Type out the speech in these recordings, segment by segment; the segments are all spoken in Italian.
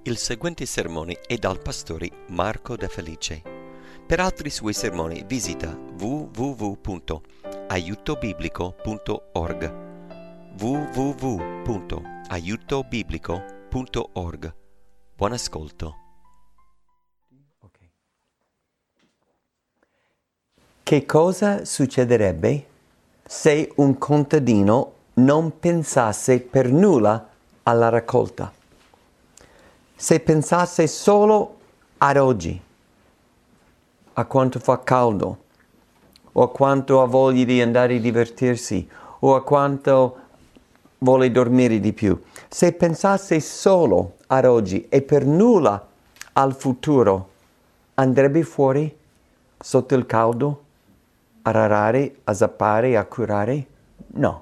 Il seguente sermone è dal pastore Marco De Felice. Per altri suoi sermoni visita www.aiutobiblico.org www.aiutobiblico.org. Buon ascolto. Che cosa succederebbe se un contadino non pensasse per nulla alla raccolta? Se pensasse solo ad oggi, a quanto fa caldo, o a quanto ha voglia di andare a divertirsi, o a quanto vuole dormire di più. Se pensasse solo ad oggi e per nulla al futuro, andrebbe fuori sotto il caldo a arare, a zappare, a curare? No.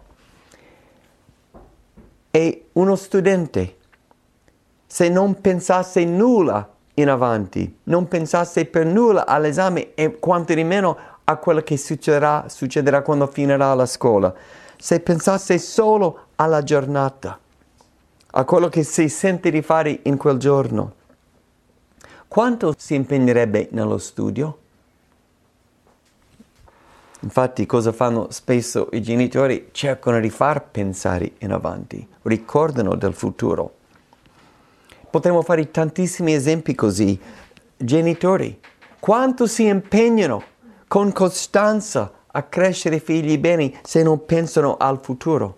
E uno studente, se non pensasse nulla in avanti, non pensasse per nulla all'esame e quanto di meno a quello che succederà quando finirà la scuola, se pensasse solo alla giornata, a quello che si sente di fare in quel giorno, quanto si impegnerebbe nello studio? Infatti, cosa fanno spesso i genitori? Cercano di far pensare in avanti, ricordano del futuro. Potremmo fare tantissimi esempi così. Genitori, quanto si impegnano con costanza a crescere figli bene se non pensano al futuro?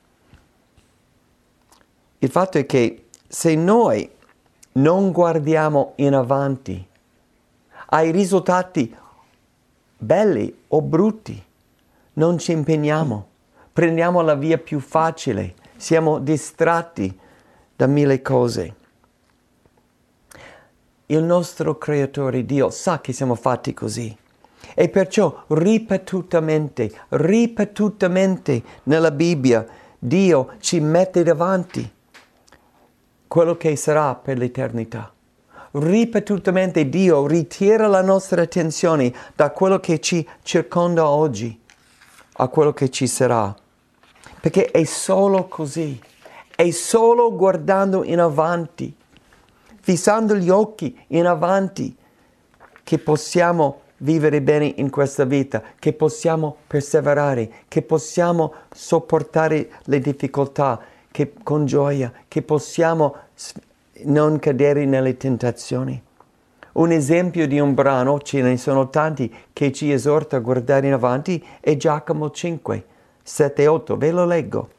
Il fatto è che se noi non guardiamo in avanti ai risultati belli o brutti, non ci impegniamo, prendiamo la via più facile, siamo distratti da mille cose. Il nostro Creatore Dio sa che siamo fatti così e perciò ripetutamente nella Bibbia Dio ci mette davanti quello che sarà per l'eternità. Ripetutamente Dio ritira la nostra attenzione da quello che ci circonda oggi a quello che ci sarà. Perché è solo così, è solo guardando in avanti, fissando gli occhi in avanti, che possiamo vivere bene in questa vita, che possiamo perseverare, che possiamo sopportare le difficoltà con gioia, che possiamo non cadere nelle tentazioni. Un esempio di un brano, ce ne sono tanti, che ci esorta a guardare in avanti, è Giacomo 5, 7 e 8. Ve lo leggo.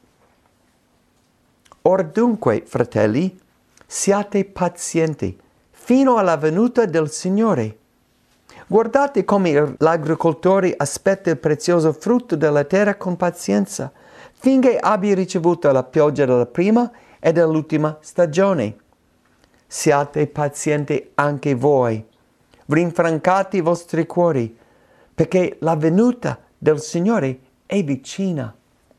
Or dunque, fratelli, siate pazienti fino alla venuta del Signore. Guardate come l'agricoltore aspetta il prezioso frutto della terra con pazienza, finché abbia ricevuto la pioggia della prima e dell'ultima stagione. Siate pazienti anche voi, rinfrancate i vostri cuori, perché la venuta del Signore è vicina.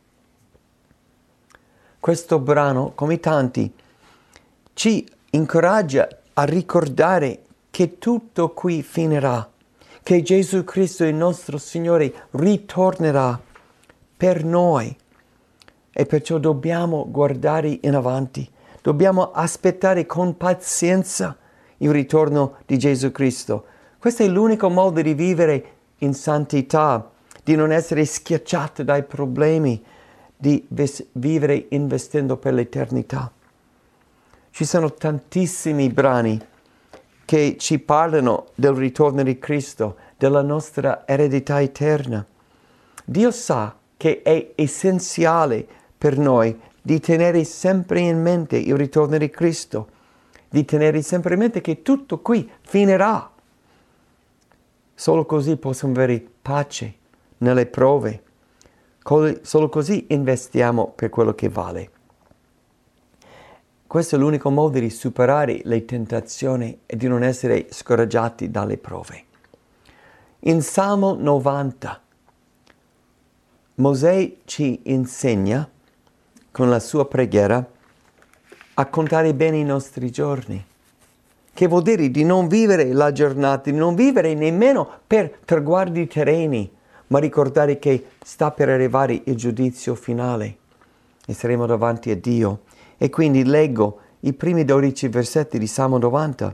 Questo brano, come tanti, ci incoraggia a ricordare che tutto qui finirà, che Gesù Cristo, il nostro Signore, ritornerà per noi e perciò dobbiamo guardare in avanti, dobbiamo aspettare con pazienza il ritorno di Gesù Cristo. Questo è l'unico modo di vivere in santità, di non essere schiacciati dai problemi, di vivere investendo per l'eternità. Ci sono tantissimi brani che ci parlano del ritorno di Cristo, della nostra eredità eterna. Dio sa che è essenziale per noi di tenere sempre in mente il ritorno di Cristo, di tenere sempre in mente che tutto qui finirà. Solo così possiamo avere pace nelle prove. Solo così investiamo per quello che vale. Questo è l'unico modo di superare le tentazioni e di non essere scoraggiati dalle prove. In Salmo 90, Mosè ci insegna, con la sua preghiera, a contare bene i nostri giorni. Che vuol dire di non vivere la giornata, di non vivere nemmeno per traguardi terreni, ma ricordare che sta per arrivare il giudizio finale e saremo davanti a Dio. E quindi leggo i primi 12 versetti di Salmo 90.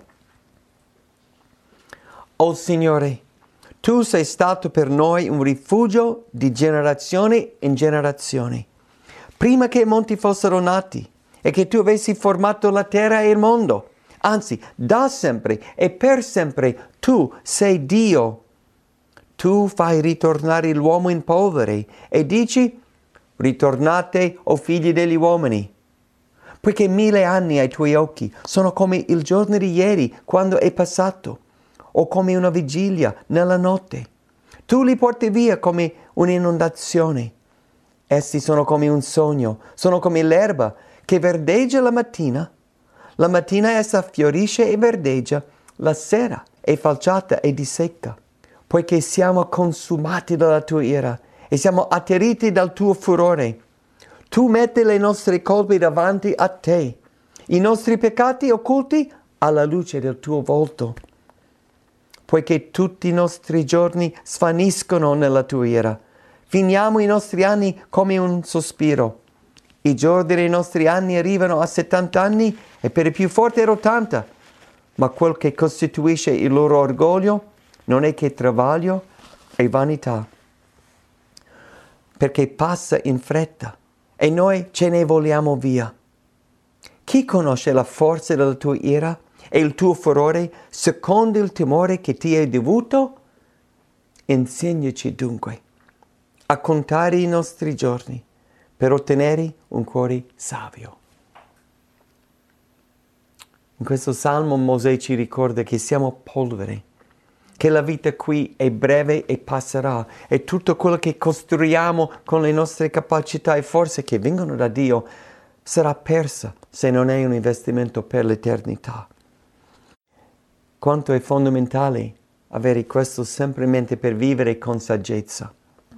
O Signore, Tu sei stato per noi un rifugio di generazione in generazione, prima che i monti fossero nati e che Tu avessi formato la terra e il mondo. Anzi, da sempre e per sempre Tu sei Dio. Tu fai ritornare l'uomo in polvere e dici: ritornate, o figli degli uomini. Poiché 1000 anni ai Tuoi occhi sono come il giorno di ieri quando è passato, o come una vigilia nella notte. Tu li porti via come un'inondazione. Essi sono come un sogno, sono come l'erba che verdeggia la mattina. La mattina essa fiorisce e verdeggia, la sera è falciata e dissecca. Poiché siamo consumati dalla Tua ira e siamo atterriti dal Tuo furore. Tu metti le nostre colpe davanti a Te, i nostri peccati occulti alla luce del Tuo volto. Poiché tutti i nostri giorni svaniscono nella Tua ira, finiamo i nostri anni come un sospiro. I giorni dei nostri anni arrivano a 70 anni e per i più forti ad 80, ma quel che costituisce il loro orgoglio non è che travaglio e vanità, perché passa in fretta e noi ce ne vogliamo via. Chi conosce la forza della Tua ira e il Tuo furore secondo il timore che Ti è dovuto? Insegnaci dunque a contare i nostri giorni per ottenere un cuore savio. In questo salmo Mosè ci ricorda che siamo polvere, che la vita qui è breve e passerà, e tutto quello che costruiamo con le nostre capacità e forze che vengono da Dio sarà persa se non è un investimento per l'eternità. Quanto è fondamentale avere questo semplicemente per vivere con saggezza.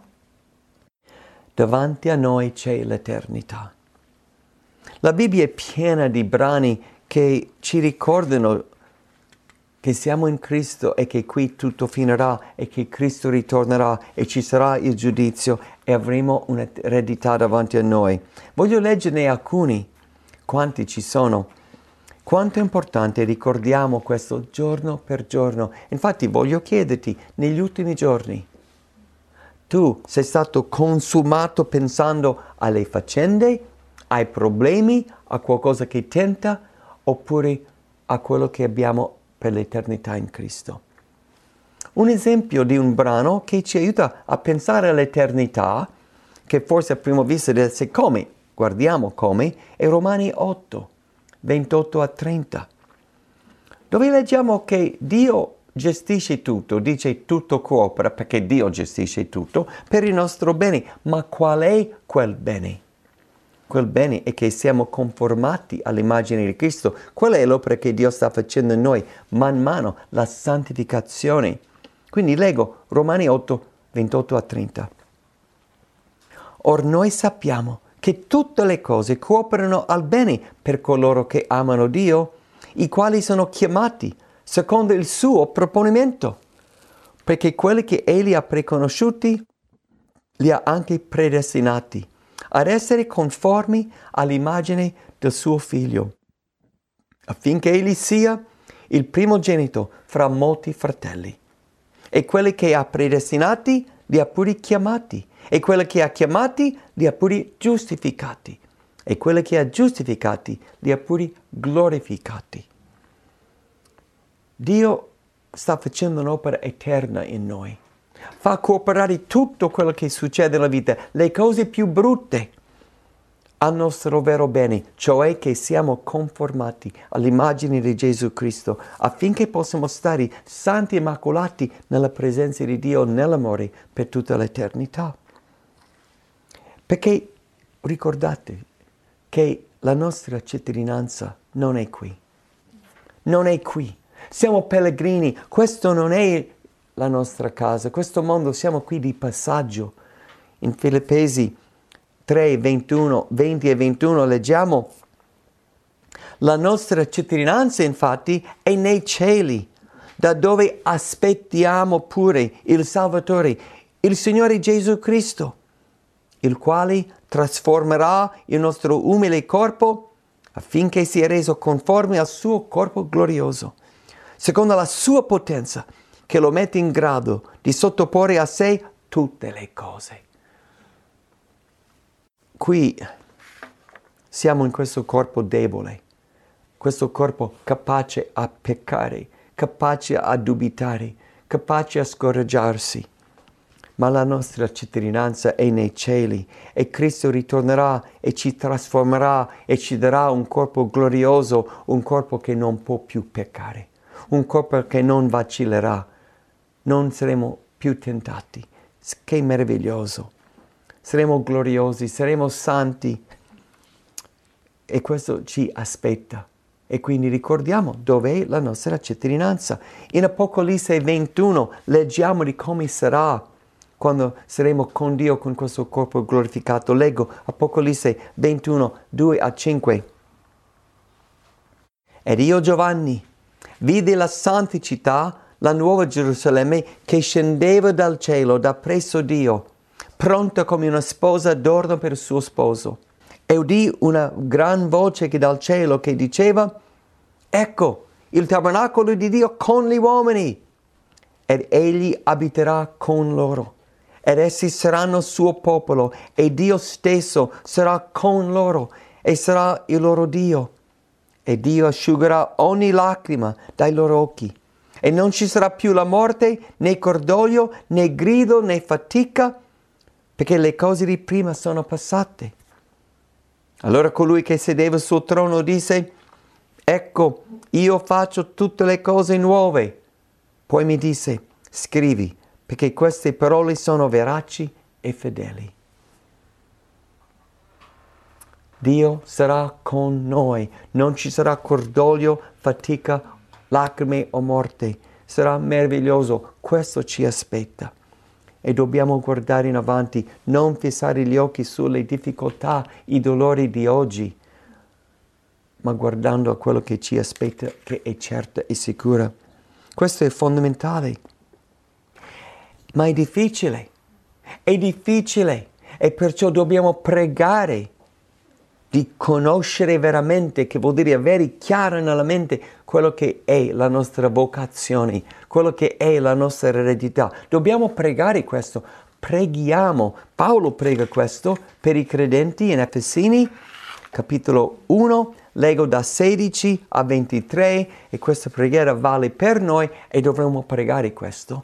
Davanti a noi c'è l'eternità. La Bibbia è piena di brani che ci ricordano che siamo in Cristo e che qui tutto finirà e che Cristo ritornerà e ci sarà il giudizio e avremo un'eredità davanti a noi. Voglio leggerne alcuni, quanti ci sono. Quanto è importante ricordiamo questo giorno per giorno. Infatti voglio chiederti, negli ultimi giorni, tu sei stato consumato pensando alle faccende, ai problemi, a qualcosa che tenta, oppure a quello che abbiamo per l'eternità in Cristo? Un esempio di un brano che ci aiuta a pensare all'eternità, che forse a prima vista dice come, guardiamo come, è Romani 8, 28 a 30, dove leggiamo che Dio gestisce tutto, dice tutto coopera perché Dio gestisce tutto per il nostro bene. Ma qual è quel bene? Quel bene è che siamo conformati all'immagine di Cristo. Quella è l'opera che Dio sta facendo in noi, man mano, la santificazione. Quindi leggo Romani 8, 28 a 30. Or noi sappiamo che tutte le cose cooperano al bene per coloro che amano Dio, i quali sono chiamati secondo il suo proponimento, perché quelli che Egli ha preconosciuti li ha anche predestinati ad essere conformi all'immagine del suo Figlio, affinché Egli sia il primogenito fra molti fratelli. E quelli che ha predestinati li ha pure chiamati, e quelli che ha chiamati li ha pure giustificati, e quelli che ha giustificati li ha pure glorificati. Dio sta facendo un'opera eterna in noi. Fa cooperare tutto quello che succede nella vita, le cose più brutte, al nostro vero bene, cioè che siamo conformati all'immagine di Gesù Cristo, affinché possiamo stare santi e immacolati nella presenza di Dio, nell'amore, per tutta l'eternità. Perché ricordate che la nostra cittadinanza non è qui. Non è qui. Siamo pellegrini, questo non è la nostra casa, questo mondo, siamo qui di passaggio. In Filippesi 3, 20 e 21 leggiamo: la nostra cittadinanza infatti è nei cieli, da dove aspettiamo pure il Salvatore, il Signore Gesù Cristo, il quale trasformerà il nostro umile corpo affinché sia reso conforme al suo corpo glorioso, secondo la sua potenza, che lo mette in grado di sottoporre a sé tutte le cose. Qui siamo in questo corpo debole, questo corpo capace a peccare, capace a dubitare, capace a scoraggiarsi. Ma la nostra cittadinanza è nei cieli e Cristo ritornerà e ci trasformerà e ci darà un corpo glorioso, un corpo che non può più peccare, un corpo che non vacillerà, non saremo più tentati. Che meraviglioso! Saremo gloriosi, saremo santi e questo ci aspetta. E quindi ricordiamo dov'è la nostra cittadinanza. In Apocalisse 21 leggiamo di come sarà quando saremo con Dio con questo corpo glorificato. Leggo Apocalisse 21, 2-5. Ed io, Giovanni, vidi la santa città, la nuova Gerusalemme, che scendeva dal cielo da presso Dio, pronta come una sposa d'orno per il suo sposo. E udì una gran voce che dal cielo che diceva: ecco, il tabernacolo di Dio con gli uomini, ed egli abiterà con loro. Ed essi saranno suo popolo, e Dio stesso sarà con loro, e sarà il loro Dio. E Dio asciugherà ogni lacrima dai loro occhi. E non ci sarà più la morte, né cordoglio, né grido, né fatica, perché le cose di prima sono passate. Allora colui che sedeva sul trono disse: ecco, io faccio tutte le cose nuove. Poi mi disse: scrivi, perché queste parole sono veraci e fedeli. Dio sarà con noi, non ci sarà cordoglio, fatica, lacrime o morte. Sarà meraviglioso, questo ci aspetta. E dobbiamo guardare in avanti, non fissare gli occhi sulle difficoltà, i dolori di oggi, ma guardando a quello che ci aspetta, che è certa e sicura. Questo è fondamentale. Ma è difficile e perciò dobbiamo pregare di conoscere veramente, che vuol dire avere chiaro nella mente quello che è la nostra vocazione, quello che è la nostra eredità. Dobbiamo pregare questo, preghiamo. Paolo prega questo per i credenti in Efesini, capitolo 1, leggo da 16 a 23, e questa preghiera vale per noi e dovremo pregare questo.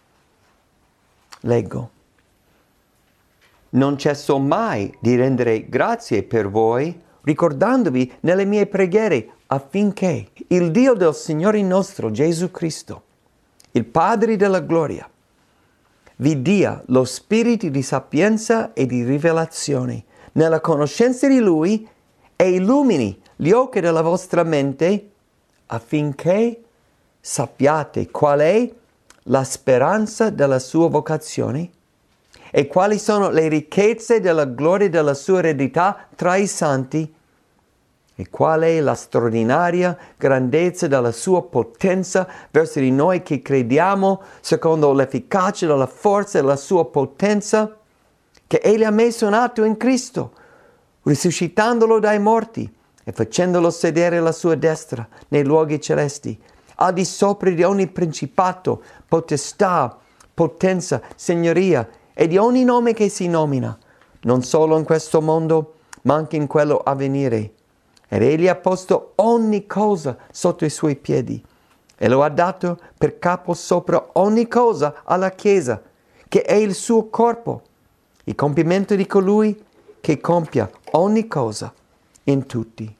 Leggo. Non cesso mai di rendere grazie per voi, ricordandovi nelle mie preghiere, affinché il Dio del Signore nostro Gesù Cristo, il Padre della gloria, vi dia lo spirito di sapienza e di rivelazione nella conoscenza di Lui e illumini gli occhi della vostra mente, affinché sappiate qual è la speranza della sua vocazione e quali sono le ricchezze della gloria della sua eredità tra i santi, e qual è la straordinaria grandezza della sua potenza verso di noi che crediamo, secondo l'efficacia della forza della sua potenza, che Egli ha messo in atto in Cristo, risuscitandolo dai morti e facendolo sedere alla sua destra nei luoghi celesti, al di sopra di ogni principato, potestà, potenza, signoria, e di ogni nome che si nomina, non solo in questo mondo, ma anche in quello a venire. Ed egli ha posto ogni cosa sotto i suoi piedi, e lo ha dato per capo sopra ogni cosa alla Chiesa, che è il suo corpo, il compimento di colui che compia ogni cosa in tutti.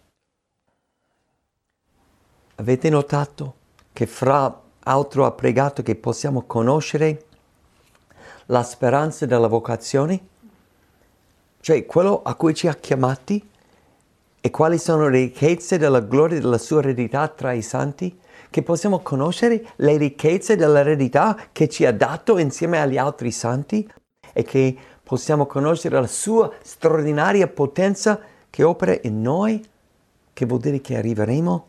Avete notato che fra l'altro ha pregato che possiamo conoscere la speranza della vocazione, cioè quello a cui ci ha chiamati, e quali sono le ricchezze della gloria della sua eredità tra i santi, che possiamo conoscere le ricchezze dell'eredità che ci ha dato insieme agli altri santi, e che possiamo conoscere la sua straordinaria potenza che opera in noi, che vuol dire che arriveremo.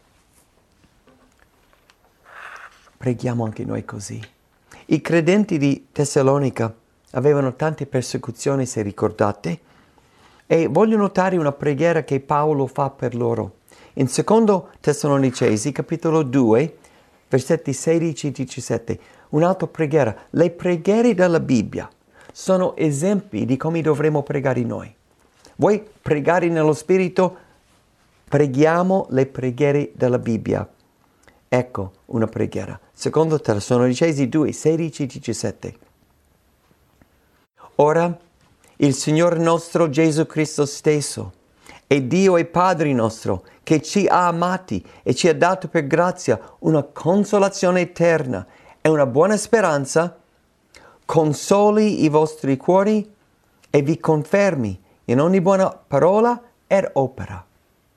Preghiamo anche noi così. I credenti di Tessalonica avevano tante persecuzioni, se ricordate. E voglio notare una preghiera che Paolo fa per loro. In 2 Tessalonicesi, capitolo 2, versetti 16 e 17, un'altra preghiera. Le preghiere della Bibbia sono esempi di come dovremo pregare noi. Vuoi pregare nello Spirito? Preghiamo le preghiere della Bibbia. Ecco una preghiera. 2 Tessalonicesi 2, 16 e 17. Ora, il Signore nostro Gesù Cristo stesso, e Dio e Padre nostro, che ci ha amati e ci ha dato per grazia una consolazione eterna e una buona speranza, consoli i vostri cuori e vi confermi in ogni buona parola ed opera.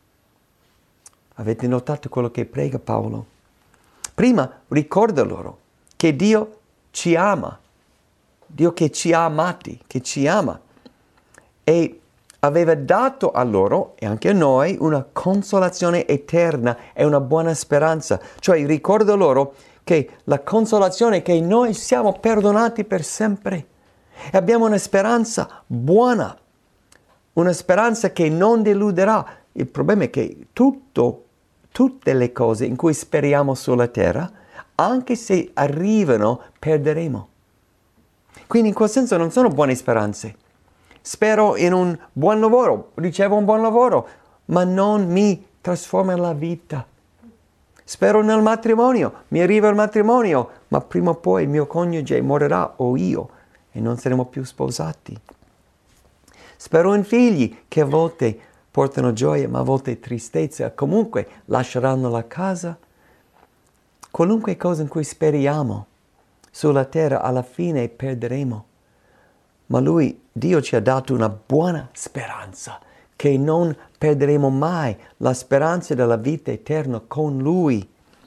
Avete notato quello che prega Paolo? Prima ricorda loro che Dio ci ama, Dio che ci ha amati, che ci ama, e aveva dato a loro e anche a noi una consolazione eterna e una buona speranza. Cioè ricorda loro che la consolazione è che noi siamo perdonati per sempre e abbiamo una speranza buona, una speranza che non deluderà. Il problema è che tutte le cose in cui speriamo sulla terra, anche se arrivano, perderemo. Quindi in quel senso non sono buone speranze. Spero in un buon lavoro, ricevo un buon lavoro, ma non mi trasforma la vita. Spero nel matrimonio, mi arriva il matrimonio, ma prima o poi il mio coniuge morirà o io e non saremo più sposati. Spero in figli che a volte portano gioia, ma a volte tristezza, comunque lasceranno la casa. Qualunque cosa in cui speriamo sulla terra alla fine perderemo. Ma Dio ci ha dato una buona speranza, che non perderemo mai la speranza della vita eterna con Lui.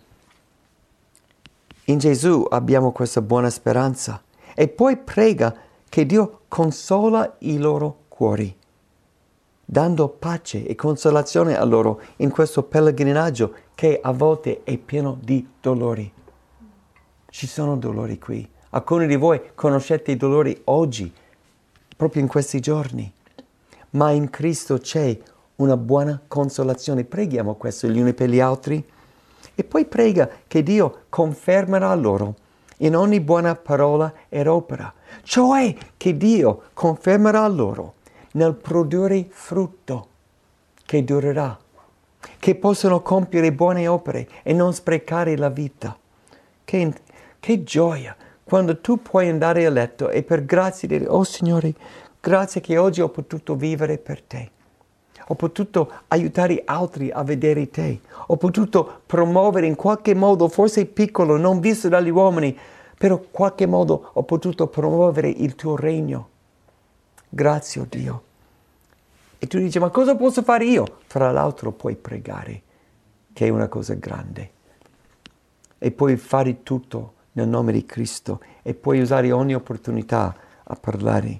In Gesù abbiamo questa buona speranza. E poi prega che Dio consola i loro cuori, dando pace e consolazione a loro in questo pellegrinaggio che a volte è pieno di dolori. Ci sono dolori qui. Alcuni di voi conoscete i dolori oggi, proprio in questi giorni, ma in Cristo c'è una buona consolazione. Preghiamo questo gli uni per gli altri e poi prega che Dio confermerà loro in ogni buona parola ed opera, cioè che Dio confermerà loro nel produrre frutto che durerà, che possono compiere buone opere e non sprecare la vita. Che gioia! Quando tu puoi andare a letto e per grazia dire, oh Signore, grazie che oggi ho potuto vivere per te. Ho potuto aiutare altri a vedere te. Ho potuto promuovere in qualche modo, forse piccolo, non visto dagli uomini, però in qualche modo ho potuto promuovere il tuo regno. Grazie, oh Dio. E tu dici, ma cosa posso fare io? Tra l'altro puoi pregare, che è una cosa grande. E puoi fare tutto nel nome di Cristo e puoi usare ogni opportunità a parlare.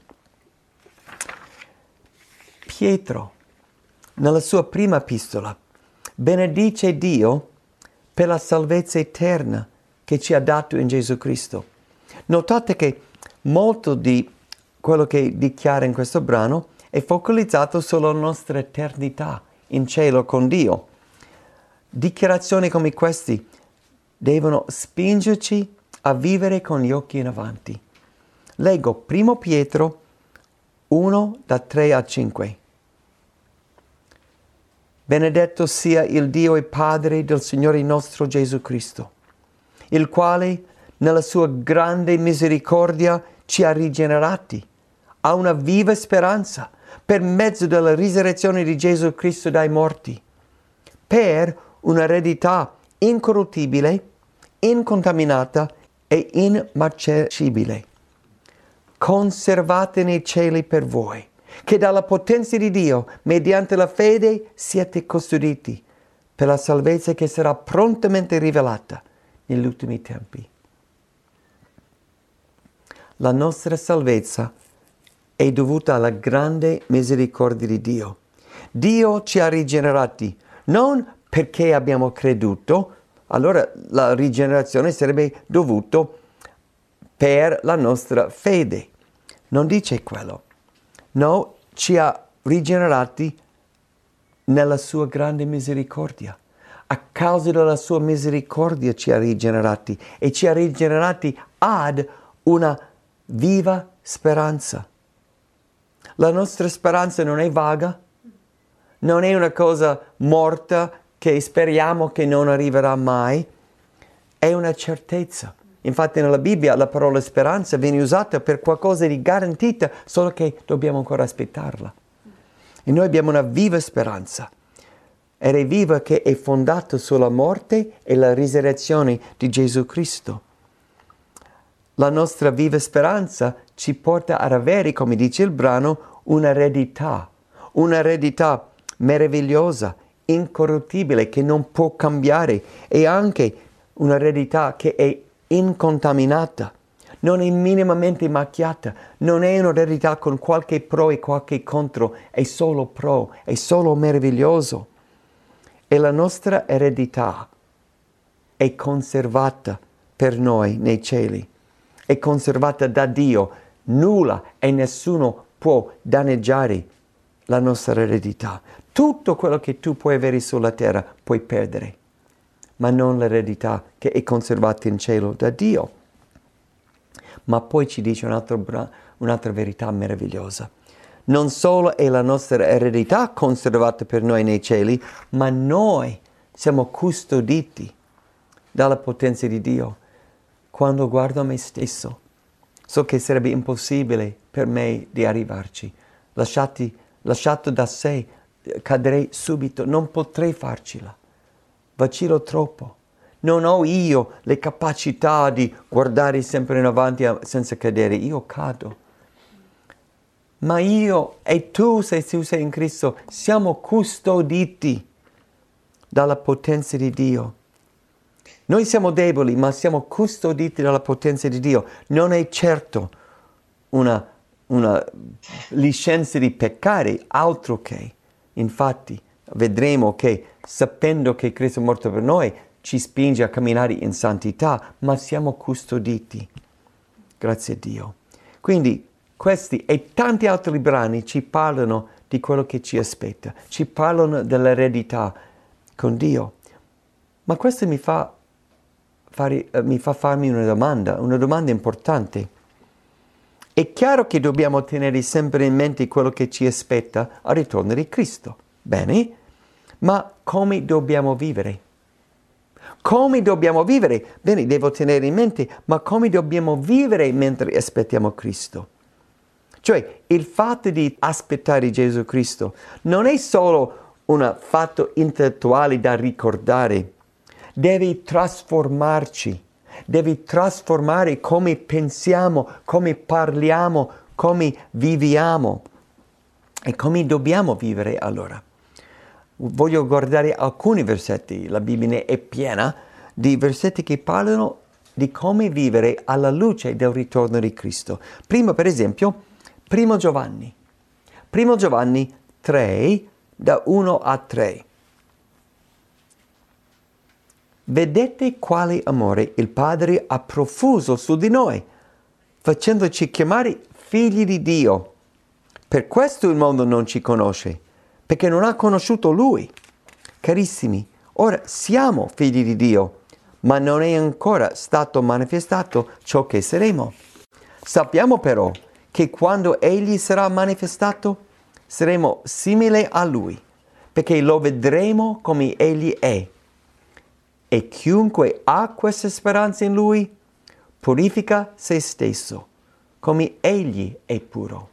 Pietro, nella sua prima epistola, benedice Dio per la salvezza eterna che ci ha dato in Gesù Cristo. Notate che molto di quello che dichiara in questo brano è focalizzato sulla nostra eternità in cielo con Dio. Dichiarazioni come queste devono spingerci a vivere con gli occhi in avanti. Leggo 1 Pietro 1, da 3 a 5. Benedetto sia il Dio e Padre del Signore nostro Gesù Cristo, il quale, nella sua grande misericordia, ci ha rigenerati a una viva speranza per mezzo della risurrezione di Gesù Cristo dai morti, per un'eredità incorruttibile, incontaminata e immarcescibile, conservate nei cieli per voi, che dalla potenza di Dio, mediante la fede, siete custoditi per la salvezza che sarà prontamente rivelata negli ultimi tempi. La nostra salvezza è dovuta alla grande misericordia di Dio. Dio ci ha rigenerati non perché abbiamo creduto, allora la rigenerazione sarebbe dovuta per la nostra fede. Non dice quello. No, ci ha rigenerati nella sua grande misericordia. A causa della sua misericordia ci ha rigenerati e ci ha rigenerati ad una viva speranza. La nostra speranza non è vaga, non è una cosa morta che speriamo che non arriverà mai, è una certezza. Infatti nella Bibbia la parola speranza viene usata per qualcosa di garantita, solo che dobbiamo ancora aspettarla. E noi abbiamo una viva speranza. Ed è viva che è fondata sulla morte e la risurrezione di Gesù Cristo. La nostra viva speranza ci porta ad avere, come dice il brano, un'eredità meravigliosa, incorruttibile, che non può cambiare, e anche un'eredità che è incontaminata, non è minimamente macchiata, non è un'eredità con qualche pro e qualche contro, è solo pro, è solo meraviglioso. E la nostra eredità è conservata per noi nei cieli, è conservata da Dio. Nulla e nessuno può danneggiare la nostra eredità. Tutto quello che tu puoi avere sulla terra puoi perdere, ma non l'eredità che è conservata in cielo da Dio. Ma poi ci dice un'altra verità meravigliosa. Non solo è la nostra eredità conservata per noi nei cieli, ma noi siamo custoditi dalla potenza di Dio. Quando guardo me stesso, so che sarebbe impossibile per me di arrivarci. Lasciato da sé, cadrei subito, non potrei farcela. Vacillo troppo. Non ho io le capacità di guardare sempre in avanti senza cadere. Io cado. Ma io e tu, se tu sei in Cristo, siamo custoditi dalla potenza di Dio. Noi siamo deboli, ma siamo custoditi dalla potenza di Dio. Non è certo una licenza di peccare, altro che. Infatti, vedremo che sapendo che Cristo è morto per noi, ci spinge a camminare in santità, ma siamo custoditi. Grazie a Dio. Quindi, questi e tanti altri brani ci parlano di quello che ci aspetta, ci parlano dell'eredità con Dio. Ma questo mi fa farmi una domanda importante. È chiaro che dobbiamo tenere sempre in mente quello che ci aspetta al ritorno di Cristo. Bene, ma come dobbiamo vivere? Come dobbiamo vivere? Bene, devo tenere in mente, ma come dobbiamo vivere mentre aspettiamo Cristo? Cioè, il fatto di aspettare Gesù Cristo non è solo un fatto intellettuale da ricordare, deve trasformarci, deve trasformare come pensiamo, come parliamo, come viviamo. E come dobbiamo vivere allora? Voglio guardare alcuni versetti, la Bibbia è piena di versetti che parlano di come vivere alla luce del ritorno di Cristo. Primo, per esempio, 1 Giovanni 3, da 1 a 3. Vedete quale amore il Padre ha profuso su di noi, facendoci chiamare figli di Dio. Per questo il mondo non ci conosce, perché non ha conosciuto Lui. Carissimi, ora siamo figli di Dio, ma non è ancora stato manifestato ciò che saremo. Sappiamo però che quando Egli sarà manifestato, saremo simili a Lui, perché lo vedremo come Egli è. E chiunque ha questa speranza in Lui, purifica se stesso, come Egli è puro.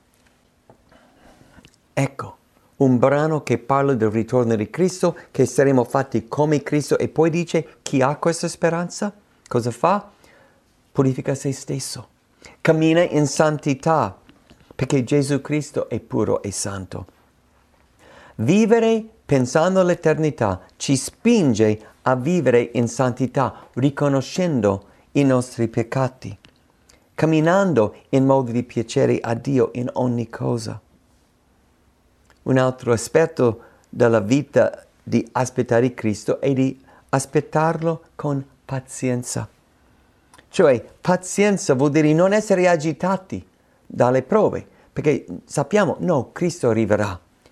Ecco, un brano che parla del ritorno di Cristo, che saremo fatti come Cristo, e poi dice, chi ha questa speranza, cosa fa? Purifica se stesso. Cammina in santità, perché Gesù Cristo è puro e santo. Vivere pensando all'eternità ci spinge a vivere in santità, riconoscendo i nostri peccati, camminando in modo di piacere a Dio in ogni cosa. Un altro aspetto della vita di aspettare Cristo è di aspettarlo con pazienza. Cioè, pazienza vuol dire non essere agitati dalle prove, perché sappiamo, no, Cristo arriverà.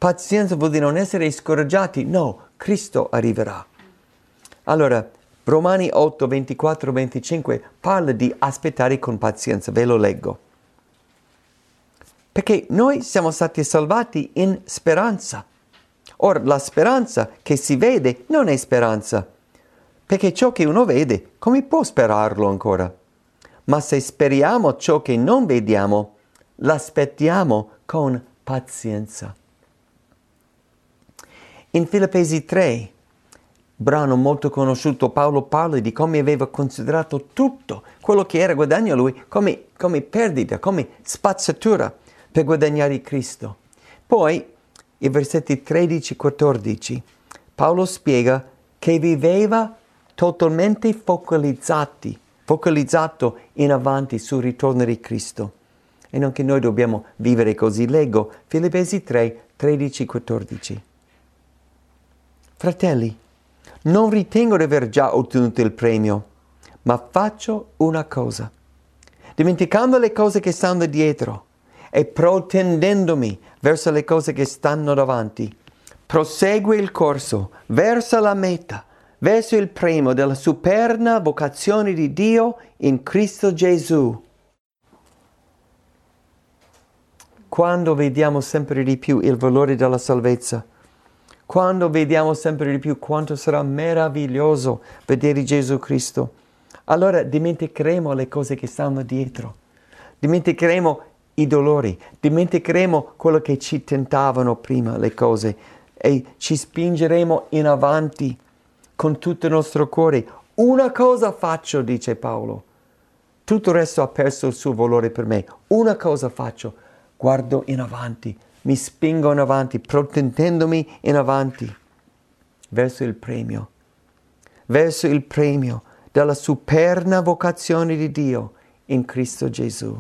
Pazienza vuol dire non essere scoraggiati. No, Cristo arriverà. Allora, Romani 8, 24, 25 parla di aspettare con pazienza. Ve lo leggo. Perché noi siamo stati salvati in speranza. Ora, la speranza che si vede non è speranza. Perché ciò che uno vede, come può sperarlo ancora? Ma se speriamo ciò che non vediamo, l'aspettiamo con pazienza. In Filippesi 3, brano molto conosciuto, Paolo parla di come aveva considerato tutto quello che era guadagno a lui come perdita, come spazzatura per guadagnare Cristo. Poi, i versetti 13-14, Paolo spiega che viveva totalmente focalizzato in avanti sul ritorno di Cristo. E non che noi dobbiamo vivere così. Leggo Filippesi 3, 13-14. Fratelli, non ritengo di aver già ottenuto il premio, ma faccio una cosa. Dimenticando le cose che stanno dietro e protendendomi verso le cose che stanno davanti, prosegue il corso verso la meta, verso il premio della superna vocazione di Dio in Cristo Gesù. Quando vediamo sempre di più il valore della salvezza, quando vediamo sempre di più quanto sarà meraviglioso vedere Gesù Cristo, allora dimenticheremo le cose che stanno dietro, dimenticheremo i dolori, dimenticheremo quello che ci tentavano prima, le cose, e ci spingeremo in avanti con tutto il nostro cuore. Una cosa faccio, dice Paolo, tutto il resto ha perso il suo valore per me. Una cosa faccio, guardo in avanti, mi spingo in avanti, protendendomi in avanti, verso il premio della superna vocazione di Dio in Cristo Gesù.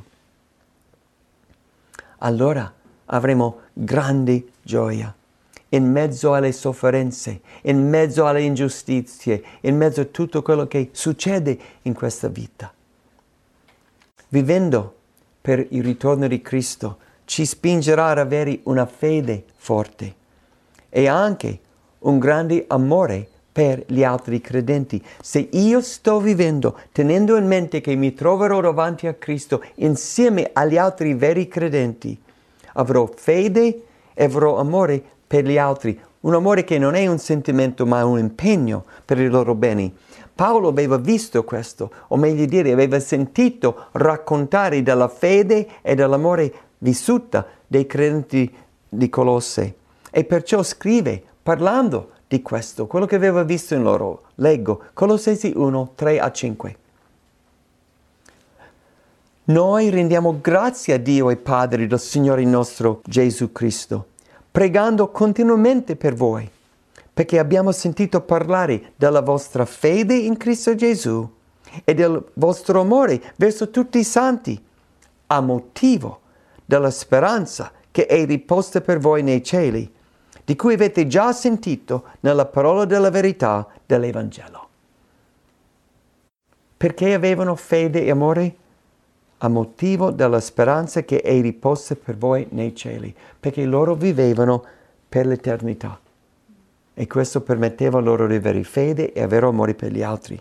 Allora avremo grande gioia in mezzo alle sofferenze, in mezzo alle ingiustizie, in mezzo a tutto quello che succede in questa vita. Vivendo per il ritorno di Cristo ci spingerà ad avere una fede forte e anche un grande amore per gli altri credenti. Se io sto vivendo tenendo in mente che mi troverò davanti a Cristo insieme agli altri veri credenti, avrò fede e avrò amore per gli altri. Un amore che non è un sentimento ma un impegno per i loro beni. Paolo aveva visto questo, o meglio dire, aveva sentito raccontare della fede e dell'amore vissuta dei credenti di Colosse. E perciò scrive, parlando di questo, quello che aveva visto in loro. Leggo Colossesi 1, 3-5. Noi rendiamo grazie a Dio e Padre del Signore nostro Gesù Cristo, pregando continuamente per voi, perché abbiamo sentito parlare della vostra fede in Cristo Gesù e del vostro amore verso tutti i santi, a motivo della speranza che è riposta per voi nei cieli, di cui avete già sentito nella parola della verità dell'Evangelo. Perché avevano fede e amore? A motivo della speranza che è riposta per voi nei cieli, perché loro vivevano per l'eternità. E questo permetteva loro di avere fede e avere amore per gli altri.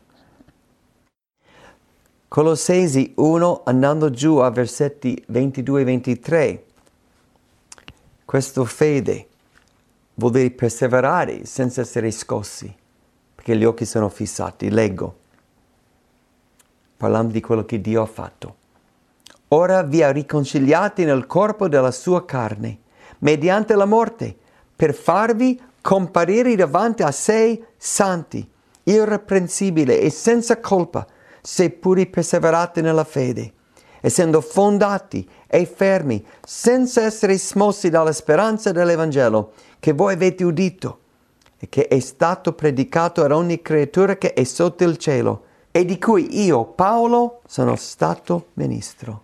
Colossesi 1, andando giù a versetti 22-23. Questa fede vuol dire perseverare senza essere scossi, perché gli occhi sono fissati. Leggo, parlando di quello che Dio ha fatto. Ora vi ha riconciliati nel corpo della sua carne, mediante la morte, per farvi comparire davanti a sé santi, irreprensibili e senza colpa, seppur perseverate nella fede, essendo fondati e fermi, senza essere smossi dalla speranza dell'Evangelo che voi avete udito e che è stato predicato ad ogni creatura che è sotto il cielo e di cui io, Paolo, sono stato ministro.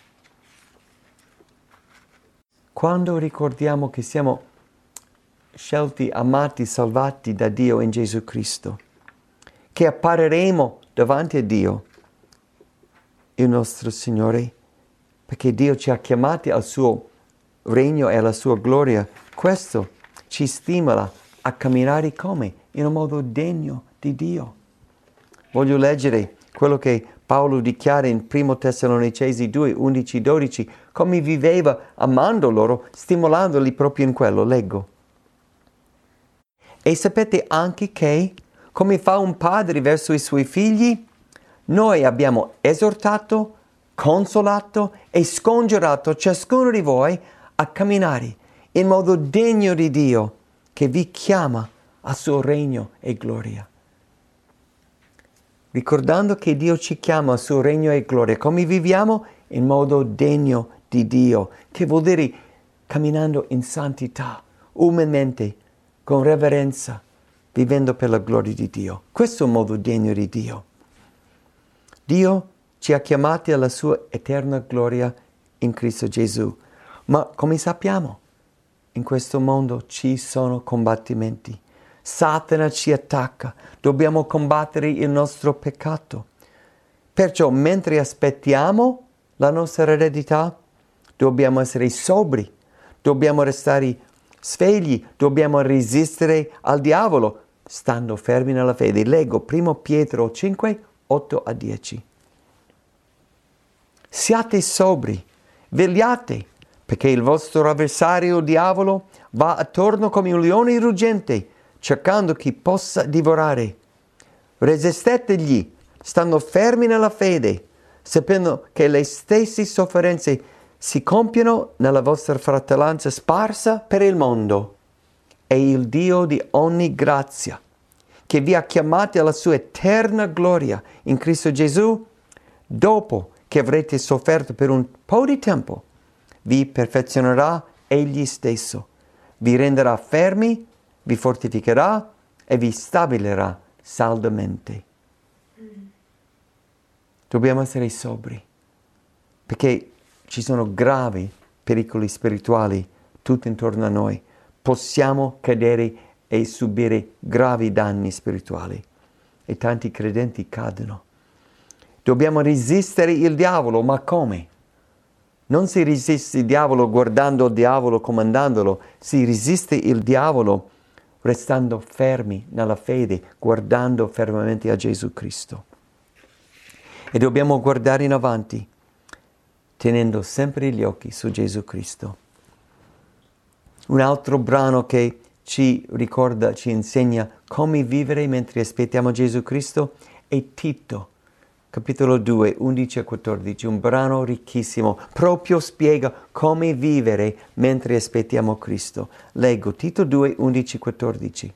Quando ricordiamo che siamo scelti, amati, salvati da Dio in Gesù Cristo, che appariremo davanti a Dio, il nostro Signore, perché Dio ci ha chiamati al suo regno e alla sua gloria, questo ci stimola a camminare come? In un modo degno di Dio. Voglio leggere quello che Paolo dichiara in 1 Tessalonicesi 2, 11, 12, come viveva amando loro, stimolandoli proprio in quello. Leggo. E sapete anche che, come fa un padre verso i suoi figli, noi abbiamo esortato, consolato e scongiurato ciascuno di voi a camminare in modo degno di Dio, che vi chiama al suo regno e gloria. Ricordando che Dio ci chiama al suo regno e gloria, come viviamo? In modo degno di Dio, che vuol dire camminando in santità, umilmente, con reverenza, vivendo per la gloria di Dio. Questo è un modo degno di Dio. Dio ci ha chiamati alla sua eterna gloria in Cristo Gesù. Ma come sappiamo, in questo mondo ci sono combattimenti. Satana ci attacca, dobbiamo combattere il nostro peccato. Perciò, mentre aspettiamo la nostra eredità, dobbiamo essere sobri, dobbiamo restare svegli, dobbiamo resistere al diavolo, stando fermi nella fede. Leggo 1 Pietro 5, 8 a 10. Siate sobri, vegliate, perché il vostro avversario, il diavolo, va attorno come un leone ruggente, cercando chi possa divorare. Resistetegli, stando fermi nella fede, sapendo che le stesse sofferenze si compiono nella vostra fratellanza sparsa per il mondo. E il Dio di ogni grazia, che vi ha chiamati alla sua eterna gloria in Cristo Gesù, dopo che avrete sofferto per un po' di tempo, vi perfezionerà Egli stesso, vi renderà fermi, vi fortificherà e vi stabilirà saldamente. Dobbiamo essere sobri, perché ci sono gravi pericoli spirituali tutto intorno a noi. Possiamo cadere e subire gravi danni spirituali e tanti credenti cadono. Dobbiamo resistere il diavolo, ma come? Non si resiste il diavolo guardando il diavolo, comandandolo, si resiste il diavolo restando fermi nella fede, guardando fermamente a Gesù Cristo. E dobbiamo guardare in avanti, tenendo sempre gli occhi su Gesù Cristo. Un altro brano che ci ricorda, ci insegna come vivere mentre aspettiamo Gesù Cristo è Tito, capitolo 2, 11 a 14, un brano ricchissimo, proprio spiega come vivere mentre aspettiamo Cristo. Leggo Tito 2, 11, 14.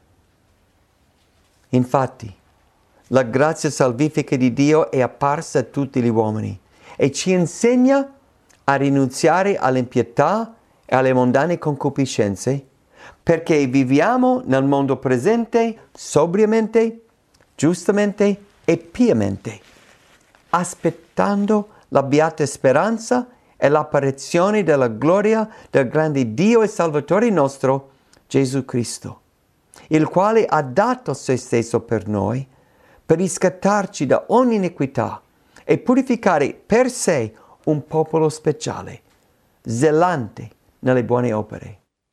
Infatti, la grazia salvifica di Dio è apparsa a tutti gli uomini e ci insegna a rinunziare all'impietà e alle mondane concupiscenze, perché viviamo nel mondo presente sobriamente, giustamente e piamente, aspettando la beata speranza e l'apparizione della gloria del grande Dio e Salvatore nostro, Gesù Cristo, il quale ha dato se stesso per noi, per riscattarci da ogni iniquità e purificare per sé un popolo speciale, zelante nelle buone opere.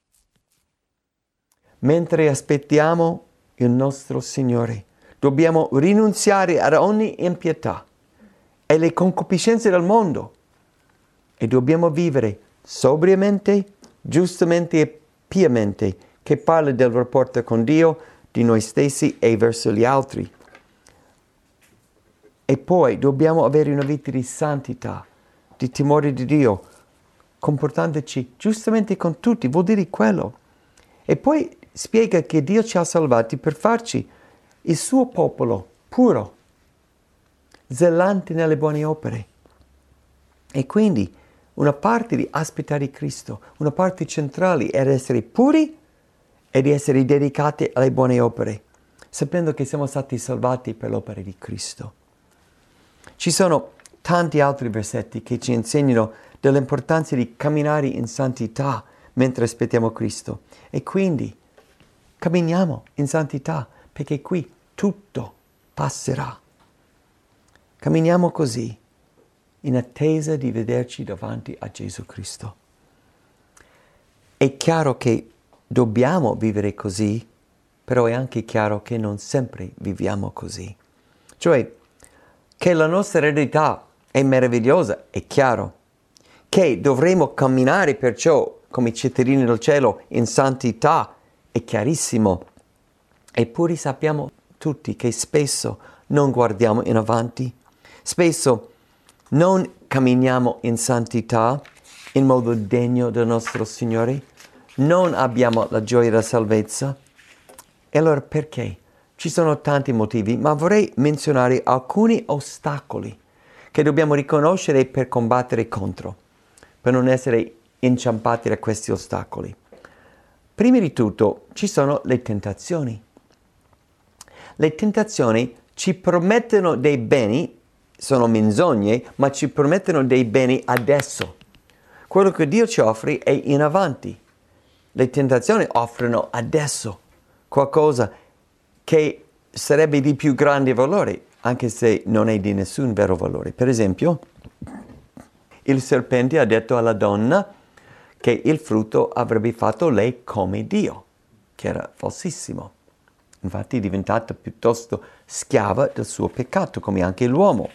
Mentre aspettiamo il nostro Signore, dobbiamo rinunziare ad ogni impietà e le concupiscenze del mondo e dobbiamo vivere sobriamente, giustamente e piamente, che parla del rapporto con Dio, di noi stessi e verso gli altri. E poi dobbiamo avere una vita di santità, di timore di Dio, comportandoci giustamente con tutti, vuol dire quello. E poi spiega che Dio ci ha salvati per farci il suo popolo puro, zelante nelle buone opere. E quindi una parte di aspettare Cristo, una parte centrale è essere puri e di essere dedicati alle buone opere, sapendo che siamo stati salvati per l'opera di Cristo. Ci sono tanti altri versetti che ci insegnano dell'importanza di camminare in santità mentre aspettiamo Cristo. E quindi camminiamo in santità, perché qui tutto passerà. Camminiamo così, in attesa di vederci davanti a Gesù Cristo. È chiaro che dobbiamo vivere così, però è anche chiaro che non sempre viviamo così. Cioè, che la nostra eredità è meravigliosa, è chiaro. Che dovremo camminare perciò come cittadini del cielo in santità, è chiarissimo. Eppure sappiamo tutti che spesso non guardiamo in avanti, spesso non camminiamo in santità in modo degno del nostro Signore, non abbiamo la gioia della salvezza. E allora perché? Ci sono tanti motivi, ma vorrei menzionare alcuni ostacoli che dobbiamo riconoscere per combattere contro, per non essere inciampati da questi ostacoli. Prima di tutto ci sono le tentazioni. Le tentazioni ci promettono dei beni, sono menzogne, ma ci promettono dei beni adesso. Quello che Dio ci offre è in avanti. Le tentazioni offrono adesso qualcosa che sarebbe di più grande valore, anche se non è di nessun vero valore. Per esempio, il serpente ha detto alla donna che il frutto avrebbe fatto lei come Dio, che era falsissimo. Infatti è diventata piuttosto schiava del suo peccato, come anche l'uomo.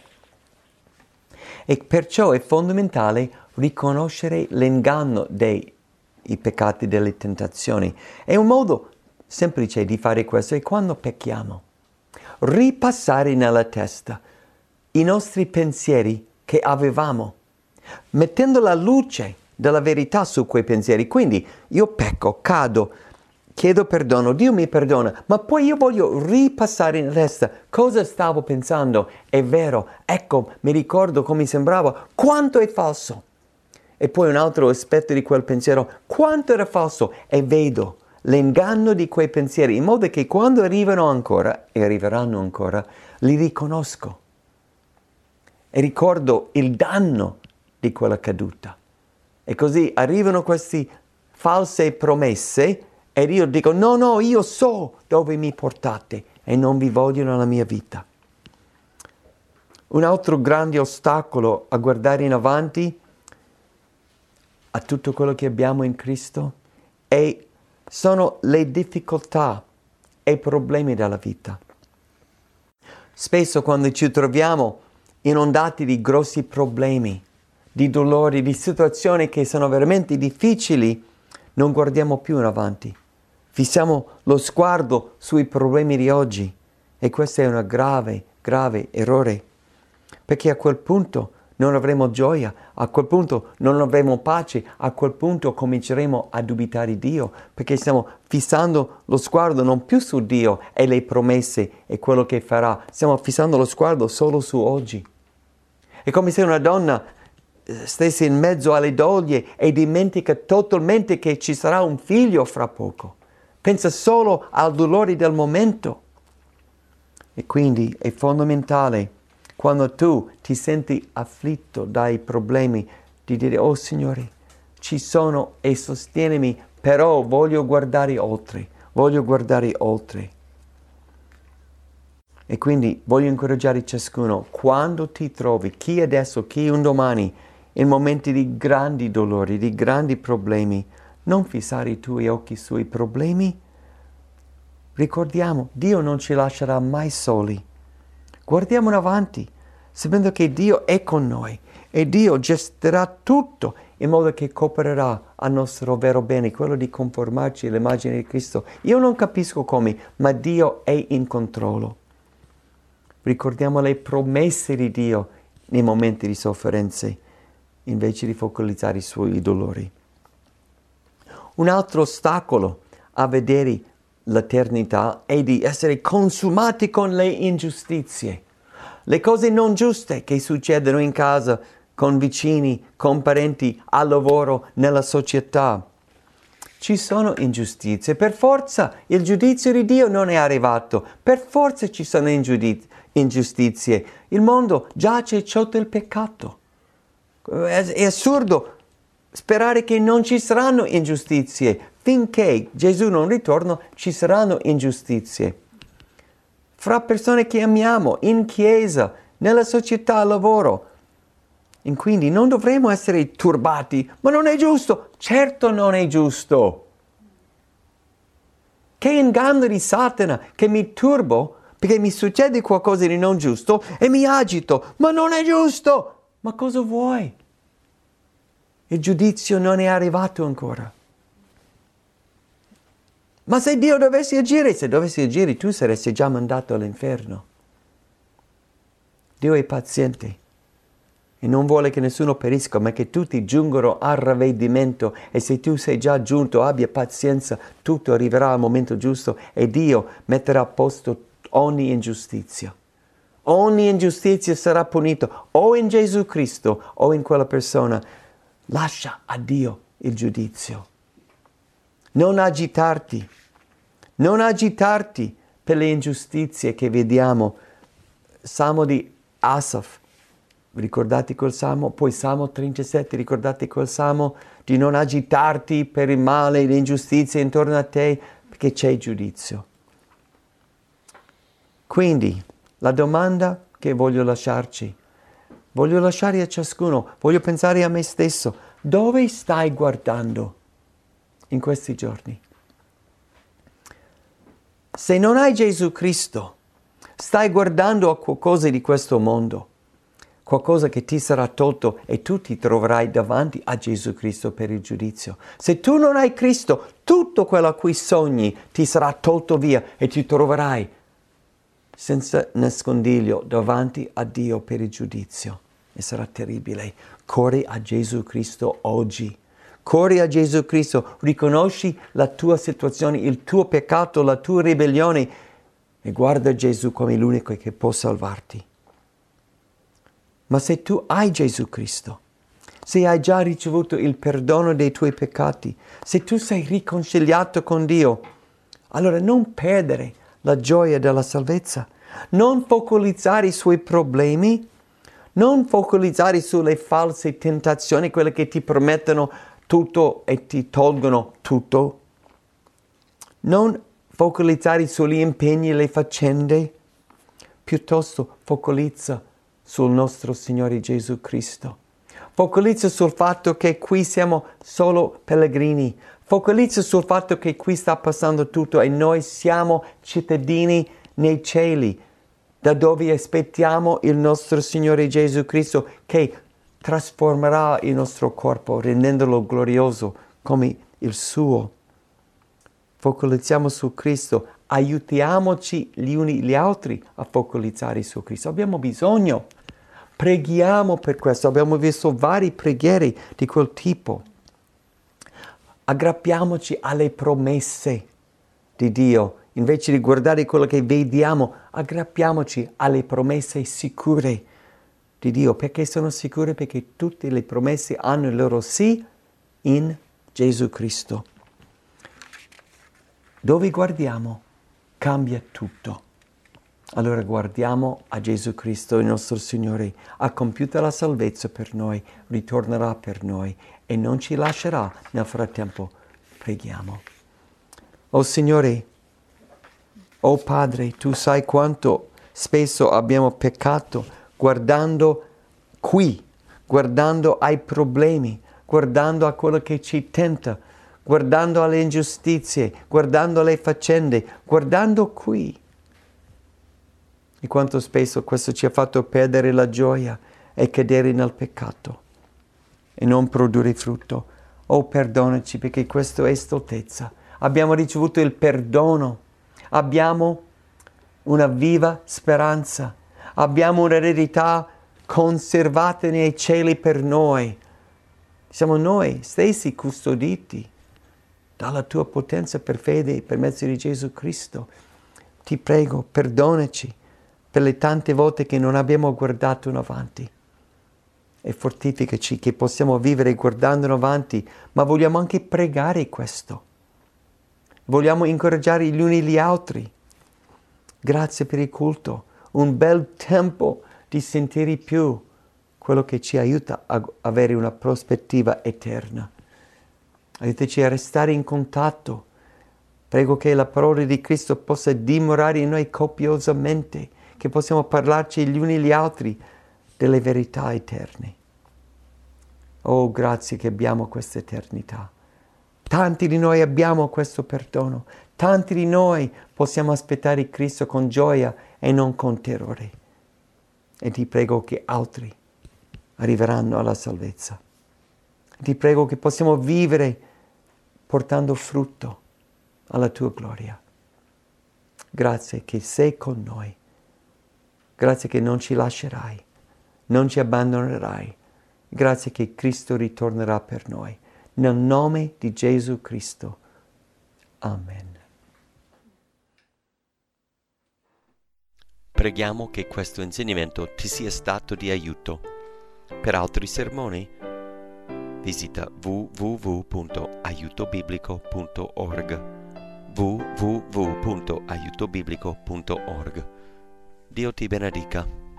E perciò è fondamentale riconoscere l'inganno dei peccati, delle tentazioni. E un modo semplice di fare questo è quando pecchiamo. Ripassare nella testa i nostri pensieri che avevamo, mettendo la luce della verità su quei pensieri. Quindi io pecco, cado, chiedo perdono, Dio mi perdona, ma poi io voglio ripassare in testa cosa stavo pensando. È vero, ecco, mi ricordo come sembrava, quanto è falso. E poi un altro aspetto di quel pensiero, quanto era falso, e vedo l'inganno di quei pensieri, in modo che quando arrivano ancora, e arriveranno ancora, li riconosco. E ricordo il danno di quella caduta. E così arrivano queste false promesse e io dico, no, io so dove mi portate e non vi voglio nella mia vita. Un altro grande ostacolo a guardare in avanti a tutto quello che abbiamo in Cristo sono le difficoltà e i problemi della vita. Spesso quando ci troviamo inondati di grossi problemi, di dolori, di situazioni che sono veramente difficili, non guardiamo più in avanti. Fissiamo lo sguardo sui problemi di oggi e questo è un grave errore, perché a quel punto non avremo gioia, a quel punto non avremo pace, a quel punto cominceremo a dubitare di Dio, perché stiamo fissando lo sguardo non più su Dio e le promesse e quello che farà, stiamo fissando lo sguardo solo su oggi. È come se una donna stesse in mezzo alle doglie e dimentica totalmente che ci sarà un figlio fra poco. Pensa solo al dolore del momento. E quindi è fondamentale, quando tu ti senti afflitto dai problemi, di dire, oh Signore, ci sono e sostienimi, però voglio guardare oltre. E quindi voglio incoraggiare ciascuno, quando ti trovi, chi adesso, chi un domani, in momenti di grandi dolori, di grandi problemi, non fissare i tuoi occhi sui problemi. Ricordiamo, Dio non ci lascerà mai soli. Guardiamo in avanti, sapendo che Dio è con noi e Dio gestirà tutto in modo che coopererà al nostro vero bene, quello di conformarci all'immagine di Cristo. Io non capisco come, ma Dio è in controllo. Ricordiamo le promesse di Dio nei momenti di sofferenze, invece di focalizzare sui dolori. Un altro ostacolo a vedere l'eternità è di essere consumati con le ingiustizie, le cose non giuste che succedono in casa, con vicini, con parenti, al lavoro, nella società. Ci sono ingiustizie, per forza il giudizio di Dio non è arrivato, per forza ci sono ingiustizie. Il mondo giace sotto il peccato. È assurdo sperare che non ci saranno ingiustizie. Finché Gesù non ritorna, ci saranno ingiustizie. Fra persone che amiamo, in chiesa, nella società, al lavoro. E quindi non dovremmo essere turbati. Ma non è giusto! Certo non è giusto! Che inganno di Satana che mi turbo perché mi succede qualcosa di non giusto e mi agito. Ma non è giusto! Ma cosa vuoi? Il giudizio non è arrivato ancora. Ma se Dio dovesse agire, tu saresti già mandato all'inferno. Dio è paziente e non vuole che nessuno perisca, ma che tutti giungano al ravvedimento. E se tu sei già giunto, abbia pazienza, tutto arriverà al momento giusto e Dio metterà a posto ogni ingiustizia. Ogni ingiustizia sarà punita o in Gesù Cristo o in quella persona. Lascia a Dio il giudizio. Non agitarti per le ingiustizie che vediamo. Salmo di Asaf, ricordate quel salmo? Poi Salmo 37, ricordate quel salmo? Di non agitarti per il male e le ingiustizie intorno a te, perché c'è giudizio. Quindi, la domanda che voglio lasciarci, voglio lasciare a ciascuno, voglio pensare a me stesso, dove stai guardando in questi giorni? Se non hai Gesù Cristo, stai guardando a qualcosa di questo mondo, qualcosa che ti sarà tolto e tu ti troverai davanti a Gesù Cristo per il giudizio. Se tu non hai Cristo, tutto quello a cui sogni ti sarà tolto via e ti troverai senza nascondiglio davanti a Dio per il giudizio. E sarà terribile. Corri a Gesù Cristo oggi. Corri a Gesù Cristo, riconosci la tua situazione, il tuo peccato, la tua ribellione e guarda Gesù come l'unico che può salvarti. Ma se tu hai Gesù Cristo, se hai già ricevuto il perdono dei tuoi peccati, se tu sei riconciliato con Dio, allora non perdere la gioia della salvezza, non focalizzare sui problemi, non focalizzare sulle false tentazioni, quelle che ti promettono tutto e ti tolgono tutto. Non focalizzare sugli impegni e le faccende, piuttosto focalizza sul nostro Signore Gesù Cristo. Focalizza sul fatto che qui siamo solo pellegrini. Focalizza sul fatto che qui sta passando tutto e noi siamo cittadini nei cieli, da dove aspettiamo il nostro Signore Gesù Cristo che trasformerà il nostro corpo rendendolo glorioso come il suo. Focalizziamo su Cristo, aiutiamoci gli uni gli altri a focalizzare su Cristo. Abbiamo bisogno, preghiamo per questo, abbiamo visto varie preghiere di quel tipo. Aggrappiamoci alle promesse di Dio, invece di guardare quello che vediamo, aggrappiamoci alle promesse sicure di Dio. Perché sono sicure? Perché tutte le promesse hanno il loro sì in Gesù Cristo. Dove guardiamo cambia tutto. Allora guardiamo a Gesù Cristo, il nostro Signore. Ha compiuto la salvezza per noi, ritornerà per noi e non ci lascerà nel frattempo. Preghiamo. Oh Signore, oh Padre, Tu sai quanto spesso abbiamo peccato guardando qui, guardando ai problemi, guardando a quello che ci tenta, guardando alle ingiustizie, guardando alle faccende, guardando qui. E quanto spesso questo ci ha fatto perdere la gioia e cadere nel peccato e non produrre frutto. Oh, perdonaci perché questo è stoltezza. Abbiamo ricevuto il perdono, abbiamo una viva speranza. Abbiamo un'eredità conservata nei cieli per noi. Siamo noi stessi custoditi dalla Tua potenza per fede per mezzo di Gesù Cristo. Ti prego, perdonaci per le tante volte che non abbiamo guardato in avanti. E fortificaci che possiamo vivere guardando in avanti, ma vogliamo anche pregare questo. Vogliamo incoraggiare gli uni gli altri. Grazie per il culto. Un bel tempo di sentire più quello che ci aiuta a avere una prospettiva eterna. Aiutaci a restare in contatto. Prego che la parola di Cristo possa dimorare in noi copiosamente, che possiamo parlarci gli uni gli altri delle verità eterne. Oh, grazie che abbiamo questa eternità. Tanti di noi abbiamo questo perdono. Tanti di noi possiamo aspettare Cristo con gioia e non con terrore. E ti prego che altri arriveranno alla salvezza. Ti prego che possiamo vivere portando frutto alla tua gloria. Grazie che sei con noi. Grazie che non ci lascerai, non ci abbandonerai. Grazie che Cristo ritornerà per noi. Nel nome di Gesù Cristo. Amen. Preghiamo che questo insegnamento ti sia stato di aiuto. Per altri sermoni, visita www.aiutobiblico.org. www.aiutobiblico.org. Dio ti benedica.